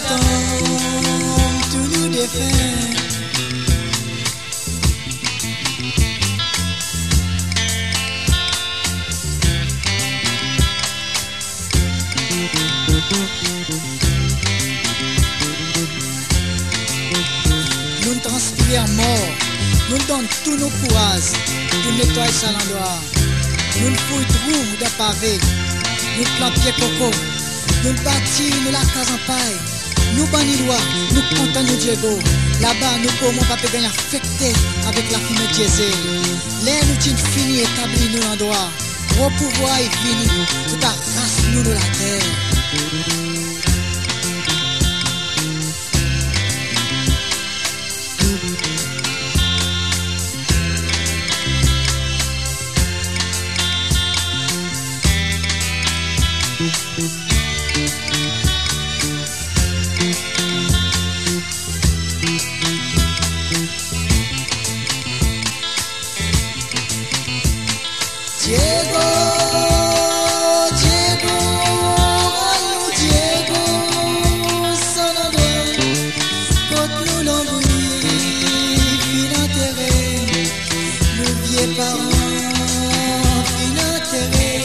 tombe, tout nous défait. Nous transpirons mort, nous donnons tous nos courages pour nettoyer ça l'endroit. Nous fouillons trou de pavé, nous plantons coco, nous bâtissons nous la case en paille, nous bannissons loi, nous comptons nous Diego. Là-bas, nous pouvons pas gagner affecté avec la fumée diesel. L'air nous tient fini établi nous l'endroit. Au pouvoir est fini, tout arrache nous de la terre. Diego, Diego, nous Diego, son nom, quand nous l'embrouille, fin enterré, nos vieux parents, fin enterré.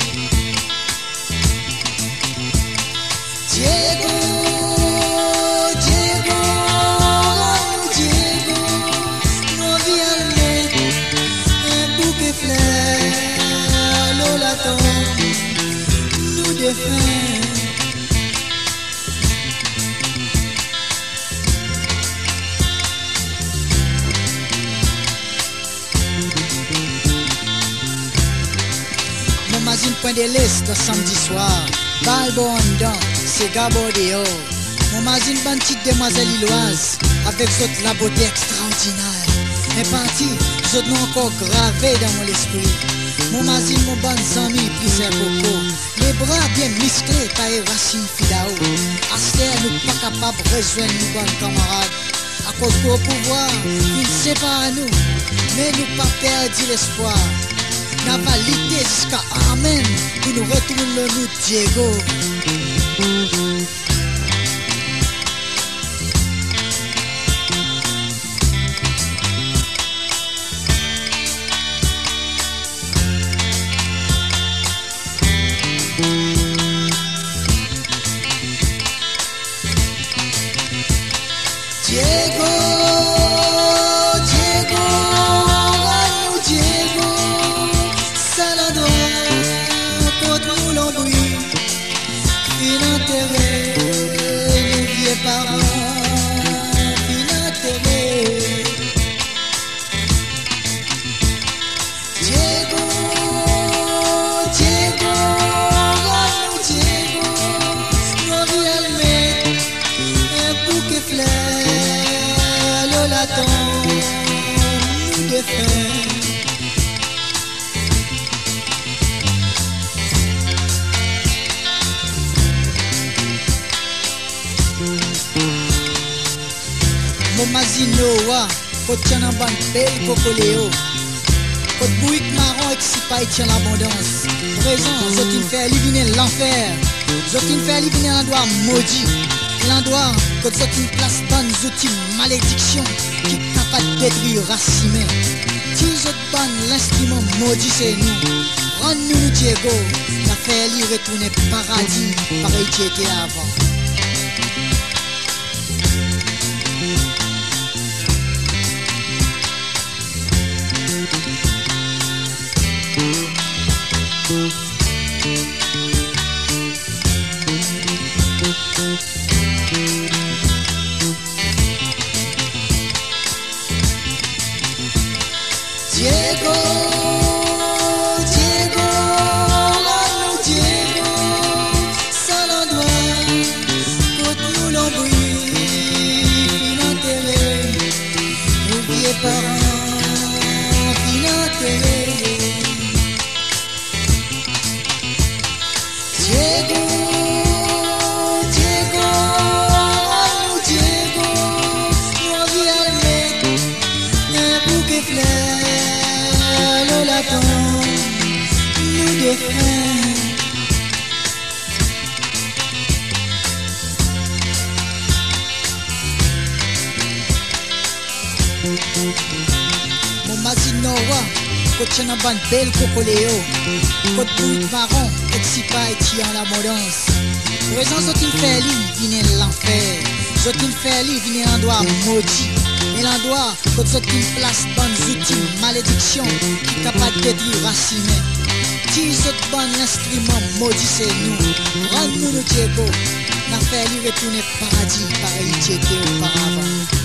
Diego, Diego, nous Diego, nos vieux un bouquet fleurs. Nous défend. Mon magazine point de l'Est samedi soir. Balbon dedans, c'est Gabodéo. Mon magazine bonne petite demoiselle illoise avec cette la beauté extraordinaire. Mais parti, je n'ai encore gravé dans mon esprit. Mon magazine, mon bon ami, plus un coco. Les bras bien musclés par les racines fidao. Aster, nous pas capables de rejoindre nos bons camarades. À cause du pouvoir, ils séparent nous. Mais nous pas perdu l'espoir. Navalité jusqu'à Amen. Pour nous retourner nous, Diego. Diego, Diego, nous Diego, Salador, contre nous l'embrouille, fin enterré, nos vieux parents, fin enterré. Diego, Diego, nous Diego, nos vieux un bouquet fleurs. La tombe nous défait. Mon mazinoa, quand tient en bande belle cocoléo, quand bouic marron et si pas tient l'abondance. Présent, zotin fait éliminer l'enfer, zotin fait éliminer l'endroit maudit. L'endroit que c'est une place bonne outils malédiction qui est capable de détruire racine. Si je bonne l'instrument maudit c'est nous. Rends-nous Diego, la fait lui retourner paradis, pareil qu'il était avant. Diego, Diego, nous Diego, sans l'endroit, quand nous l'embrouille, fin enterré, nos vieux parents, fin enterré. Diego, Diego, nous Diego, nos vieux un bouquet fleurs. La tombe nous défend. Mon mazine noa, côte chenaban belle cocoléo, côte brut marron, et si pas et en l'abondance. Présent zotin feli, vine l'enfer. Zotin feli, vine l'endroit maudit. Et l'endroit, côte zotin place bonne outils, malédiction, qui capable de détruire racine. Si zot bon instrument maudit c'est nous, rends-nous le Diego, n'a fait lui retourner paradis, pareil qui était auparavant.